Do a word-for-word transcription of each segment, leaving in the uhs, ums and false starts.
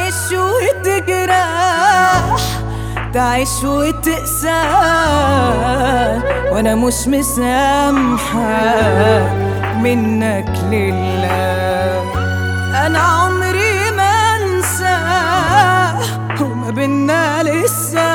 تعيش وتجرح، تعيش وتقسى، وانا مش مسامحة منك لله. انا عمري ما انسى وما بينا لسه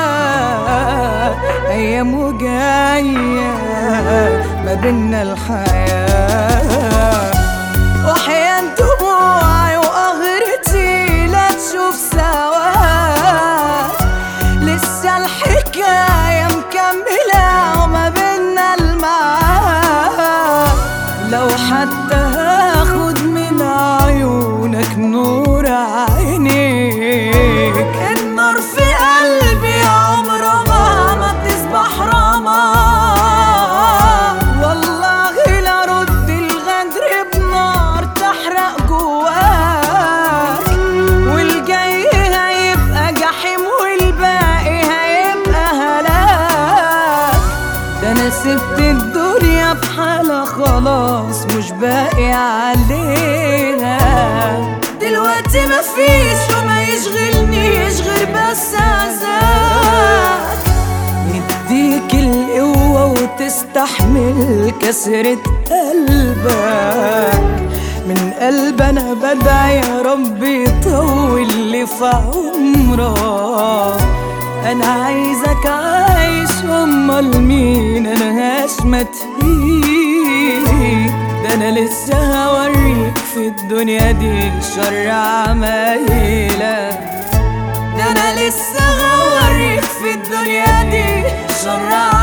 ايام وجاية ما بينا الحياة. واحيان دموعي وقهرتي لا تشوف سوا، لسه الحكاية مكملة وما بينا المعاد. لو حتى هاخد من عيونك نور عينيك، النار في قلبي عمره ما تصبح رماد. والله لا رد الغدر بنار تحرق جواك، والجاي هيبقى جحيم والباقي هيبقى هلاك. ده انا سبت الدنيا بحالها خلاص مش باقي عليها. دلوقتي مفيش وما يشغلنيش غير بس عذاب، يديك القوة وتستحمل كسرة قلبك. من قلب انا بدعي يا رب يطول لي في عمرك. انا عايزك عايش، امال مين انا هشمت فيك؟ ده انا لسه هوريك في الدنيا دي شر عمايلة. ده انا لسه هوريك في الدنيا دي شر عمايلة.